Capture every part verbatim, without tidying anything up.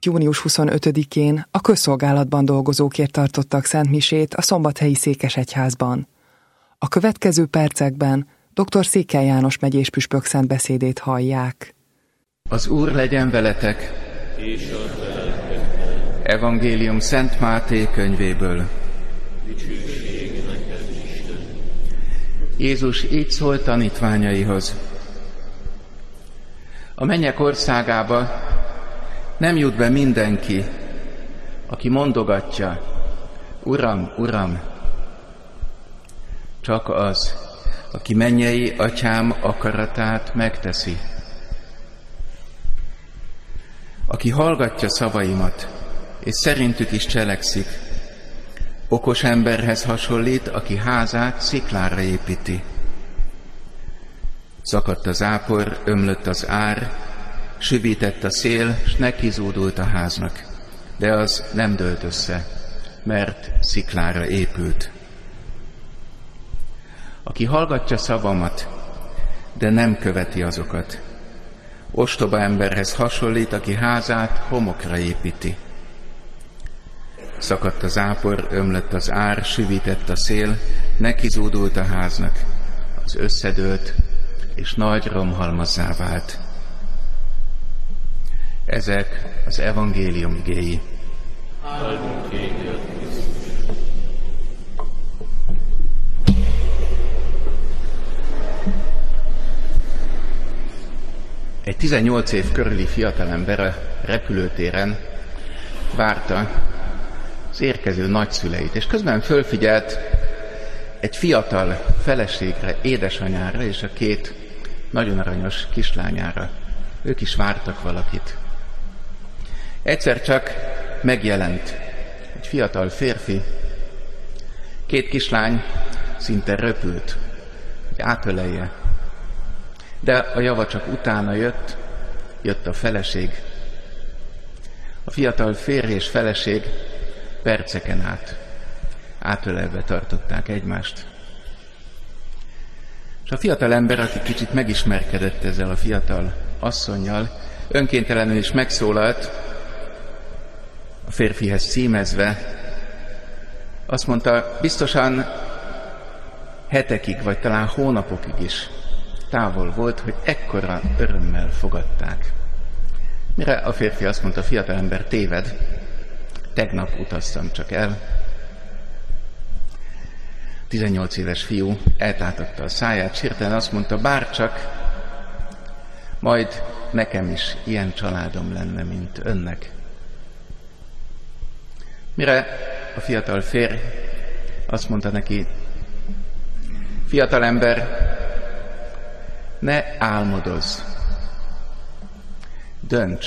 június huszonötödikén a közszolgálatban dolgozókért tartottak szentmisét a Szombathelyi Székesegyházban. A következő percekben dr. Székely János megyés püspök szent beszédét hallják. Az Úr legyen veletek! És az veletek. Evangélium Szent Máté könyvéből. Dicsőség neked, Isten! Jézus így szólt tanítványaihoz. A mennyek országába nem jut be mindenki, aki mondogatja, Uram, Uram, csak az, aki mennyei atyám akaratát megteszi. Aki hallgatja szavaimat, és szerintük is cselekszik, okos emberhez hasonlít, aki házát sziklára építi. Szakadt az zápor, ömlött az ár, süvített a szél, s nekizúdult a háznak, de az nem dőlt össze, mert sziklára épült. Aki hallgatja szavamat, de nem követi azokat, ostoba emberhez hasonlít, aki házát homokra építi. Szakadt a zápor, ömlött az ár, süvített a szél, nekizúdult a háznak, az összedőlt, és nagy romhalmazzá vált. Ezek az evangélium igéi. Áldunk téged, Egy tizennyolc év körüli fiatalember a repülőtéren várta az érkező nagyszüleit, és közben fölfigyelt egy fiatal feleségre, édesanyára és a két nagyon aranyos kislányára. Ők is vártak valakit. Egyszer csak megjelent egy fiatal férfi, két kislány szinte röpült, hogy átölelje. De a java csak utána jött, jött a feleség. A fiatal férj és feleség perceken át átölelve tartották egymást. És a fiatal ember, aki kicsit megismerkedett ezzel a fiatal asszonnyal, önkéntelenül is megszólalt, a férfihez címezve, azt mondta, biztosan hetekig, vagy talán hónapokig is távol volt, hogy ekkora örömmel fogadták. Mire a férfi azt mondta, fiatalember, téved, tegnap utaztam csak el. tizennyolc éves fiú eltátotta a száját, hirtelen azt mondta, bárcsak majd nekem is ilyen családom lenne, mint önnek. Mire a fiatal férj azt mondta neki, fiatalember, ne álmodozz, dönts.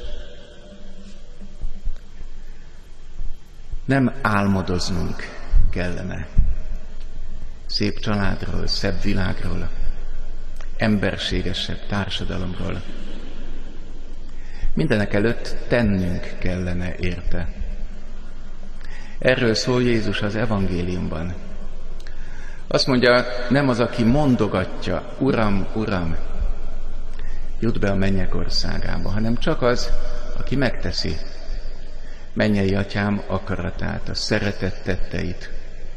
Nem álmodoznunk kellene szép családról, szebb világról, emberségesebb társadalomról. Mindenek előtt tennünk kellene érte. Erről szól Jézus az evangéliumban. Azt mondja, nem az, aki mondogatja, Uram, Uram, jut be a mennyek országába, hanem csak az, aki megteszi mennyei atyám akaratát, a szeretett tetteit.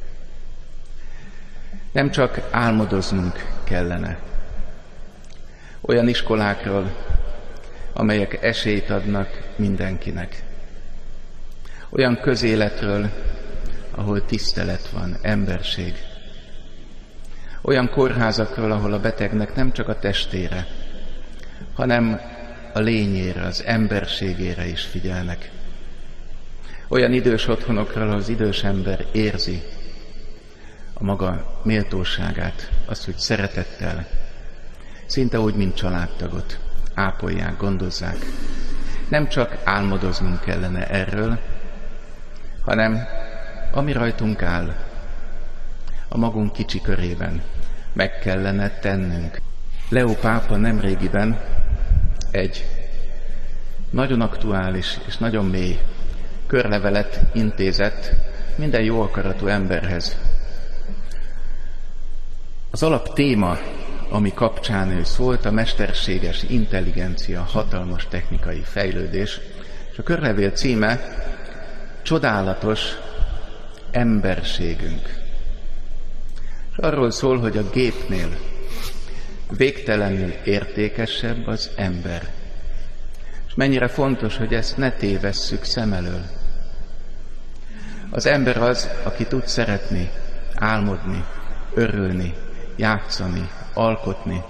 Nem csak álmodoznunk kellene olyan iskolákról, amelyek esélyt adnak mindenkinek. Olyan közéletről, ahol tisztelet van, emberség. Olyan kórházakról, ahol a betegnek nem csak a testére, hanem a lényére, az emberségére is figyelnek. Olyan idős otthonokról, ahol az idős ember érzi a maga méltóságát, azt, hogy szeretettel, szinte úgy, mint családtagot ápolják, gondozzák. Nem csak álmodoznunk kellene erről, hanem ami rajtunk áll, a magunk kicsi körében meg kellene tennünk. Leó pápa nemrégiben egy nagyon aktuális és nagyon mély körlevelet intézett minden jó akaratú emberhez. Az alap téma, ami kapcsán ő szólt, a mesterséges intelligencia, hatalmas technikai fejlődés, és a körlevél címe Csodálatos emberségünk. És arról szól, hogy a gépnél végtelenül értékesebb az ember. És mennyire fontos, hogy ezt ne tévesszük szem elől. Az ember az, aki tud szeretni, álmodni, örülni, játszani, alkotni.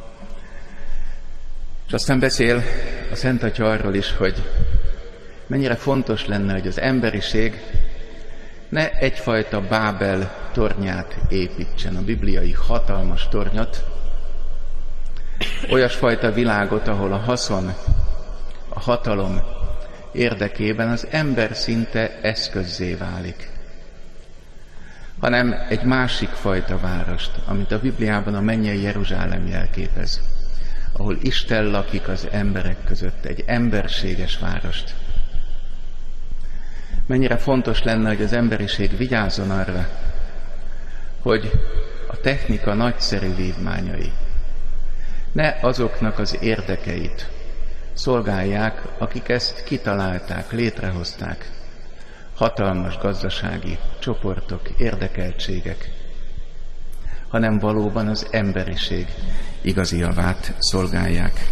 És aztán beszél a Szent Atya arról is, hogy mennyire fontos lenne, hogy az emberiség ne egyfajta Bábel tornyát építsen, a bibliai hatalmas tornyot, olyasfajta világot, ahol a haszon, a hatalom érdekében az ember szinte eszközzé válik, hanem egy másik fajta várost, amit a Bibliában a mennyei Jeruzsálem jelképez, ahol Isten lakik az emberek között, egy emberséges várost. Mennyire fontos lenne, hogy az emberiség vigyázzon arra, hogy a technika nagyszerű vívmányai ne azoknak az érdekeit szolgálják, akik ezt kitalálták, létrehozták. Hatalmas gazdasági csoportok, érdekeltségek, hanem valóban az emberiség igazi javát szolgálják.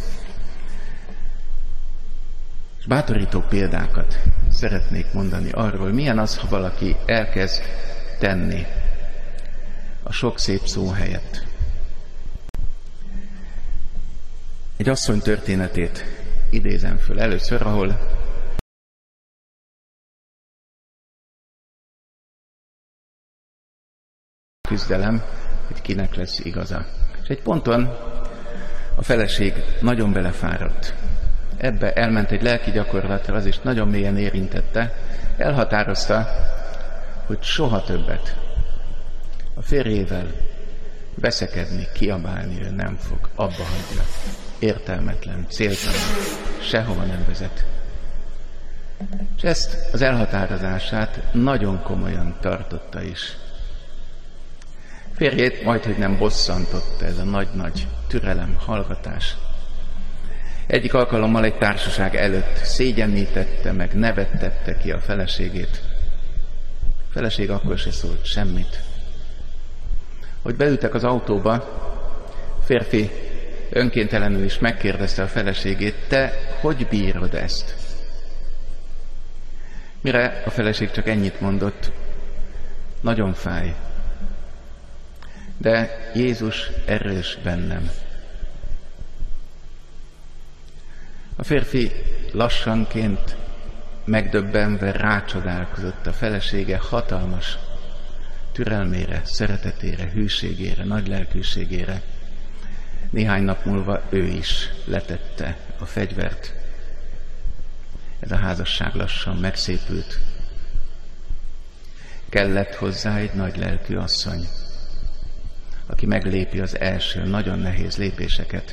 És bátorító példákat szeretnék mondani arról, milyen az, ha valaki elkezd tenni a sok szép szó helyett. Egy asszony történetét idézem föl először, ahol küzdelem, hogy kinek lesz igaza. És egy ponton a feleség nagyon belefáradt. Ebbe elment egy lelki gyakorlatra, az is nagyon mélyen érintette. Elhatározta, hogy soha többet a férjével veszekedni, kiabálni ő nem fog, abba hagyja. Értelmetlen, céltalan, sehova nem vezet. És ezt az elhatározását nagyon komolyan tartotta is. Férjét majdhogy nem bosszantotta ez a nagy-nagy türelem, hallgatás. Egyik alkalommal egy társaság előtt szégyenítette meg, nevettette ki a feleségét. A feleség akkor se szólt semmit. Hogy beültek az autóba, a férfi önkéntelenül is megkérdezte a feleségét, te hogy bírod ezt? Mire a feleség csak ennyit mondott, nagyon fáj, de Jézus erős bennem. A férfi lassanként, megdöbbenve rácsodálkozott a felesége hatalmas türelmére, szeretetére, hűségére, nagy lelkűségére. Néhány nap múlva ő is letette a fegyvert. Ez a házasság lassan megszépült. Kellett hozzá egy nagy lelkű asszony, aki meglépi az első nagyon nehéz lépéseket.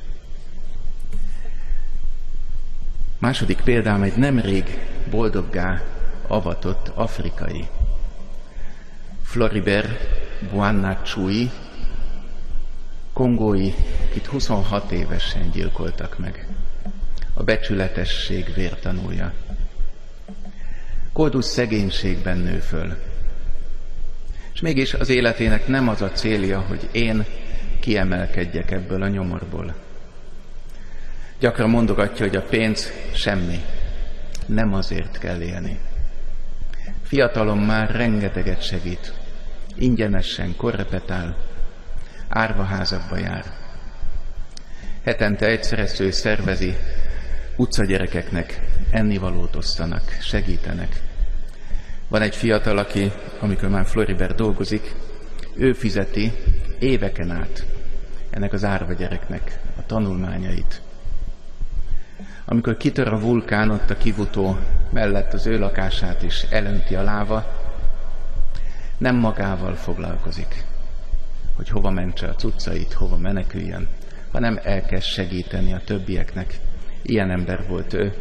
Második példám egy nemrég boldoggá avatott afrikai. Floribert Boanachui, kongói, akit huszonhat évesen gyilkoltak meg. A becsületesség vértanúja. Koldus szegénységben nő föl. És mégis az életének nem az a célja, hogy én kiemelkedjek ebből a nyomorból. Gyakran mondogatja, hogy a pénz semmi. Nem azért kell élni. Fiatalon már rengeteget segít. Ingyenesen korrepetál, árvaházakba jár. Hetente egyszer ezt ő szervezi, utcagyerekeknek ennivalót osztanak, segítenek. Van egy fiatal, aki, amikor már Floribert dolgozik, ő fizeti éveken át ennek az árva gyereknek a tanulmányait. Amikor kitör a vulkán, ott a kivutó mellett az ő lakását is elönti a láva, nem magával foglalkozik, hogy hova mentse a cuccait, hova meneküljön, hanem elkezd segíteni a többieknek. Ilyen ember volt ő.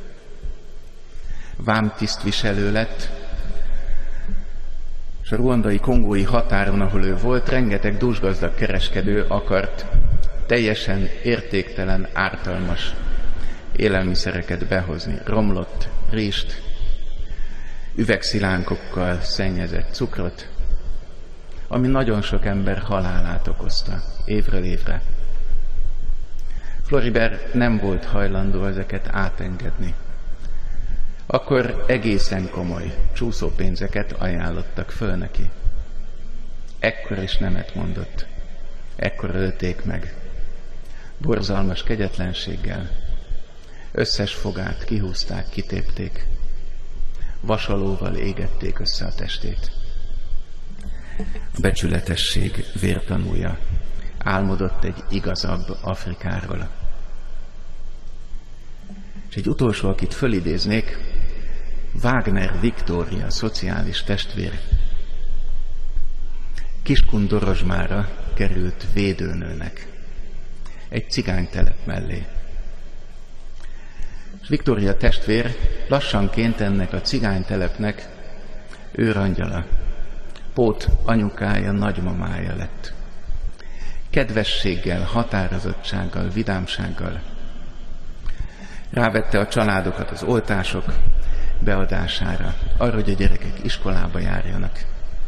Vámtisztviselő lett, és a ruandai kongói határon, ahol ő volt, rengeteg dúsgazdag kereskedő akart teljesen értéktelen, ártalmas élelmiszereket behozni, romlott rizst, üvegszilánkokkal szennyezett cukrot, ami nagyon sok ember halálát okozta évről évre. Floribert nem volt hajlandó ezeket átengedni. Akkor egészen komoly csúszópénzeket ajánlottak föl neki. Ekkor is nemet mondott. Ekkor ölték meg. Borzalmas kegyetlenséggel. Összes fogát kihúzták, kitépték. Vasalóval égették össze a testét. A becsületesség vértanúja álmodott egy igazabb Afrikáról. És egy utolsó, akit fölidéznék, Wagner Viktória, szociális testvér. Kiskun-Dorozsmára került védőnőnek egy cigánytelep mellé. És Viktória testvér lassanként ennek a cigánytelepnek őrangyala, Pót anyukája, nagymamája lett. Kedvességgel, határozottsággal, vidámsággal rávette a családokat az oltások beadására, arra, hogy a gyerekek iskolába járjanak.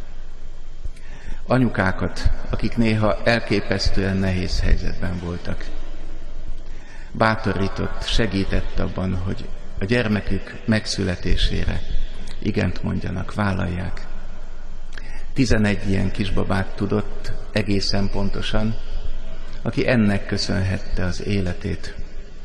Anyukákat, akik néha elképesztően nehéz helyzetben voltak. Bátorított, segített abban, hogy a gyermekük megszületésére igent mondjanak, vállalják. Tizenegy ilyen kisbabát tudott egészen pontosan, aki ennek köszönhette az életét.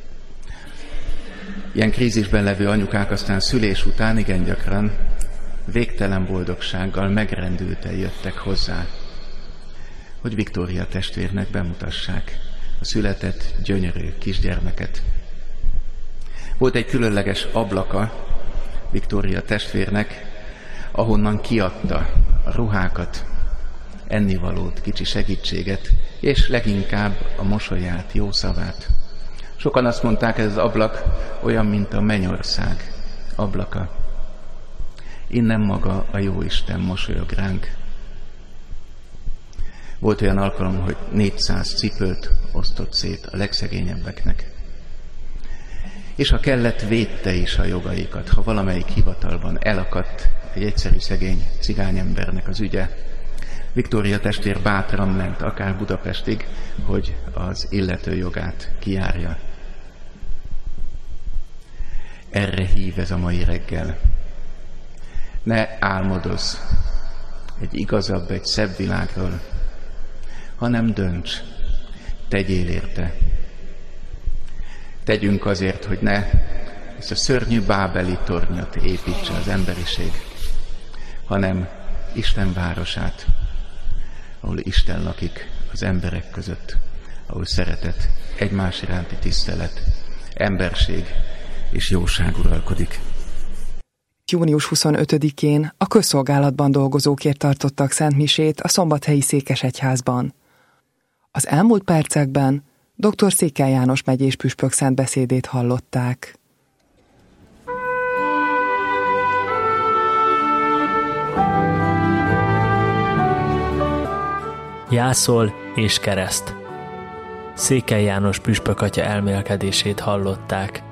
Ilyen krízisben levő anyukák aztán szülés után igen gyakran végtelen boldogsággal megrendülten jöttek hozzá, hogy Viktória testvérnek bemutassák a született gyönyörű kisgyermeket. Volt egy különleges ablaka Viktória testvérnek, ahonnan kiadta a ruhákat, ennivalót, kicsi segítséget, és leginkább a mosolyát, jó szavát. Sokan azt mondták, ez az ablak olyan, mint a mennyország ablaka. Innen maga a Jóisten mosolyog ránk. Volt olyan alkalom, hogy négyszáz cipőt osztott szét a legszegényebbeknek. És ha kellett, védte is a jogaikat. Ha valamelyik hivatalban elakadt egy egyszerű szegény cigányembernek az ügye, Viktória testvér bátran ment akár Budapestig, hogy az illető jogát kijárja. Erre hív ez a mai reggel. Ne álmodozz egy igazabb, egy szebb világról, hanem dönts, tegyél érte. Tegyünk azért, hogy ne ezt a szörnyű bábeli tornyot építse az emberiség, hanem Isten városát, ahol Isten lakik az emberek között, ahol szeretet, egymás iránti tisztelet, emberség és jóság uralkodik. június huszonötödikén a közszolgálatban dolgozókért tartottak szentmisét a szombathelyi székesegyházban. Az elmúlt percekben dr. Székely János megyés püspök szent beszédét hallották. Jászol és kereszt. Székely János püspök atya elmélkedését hallották.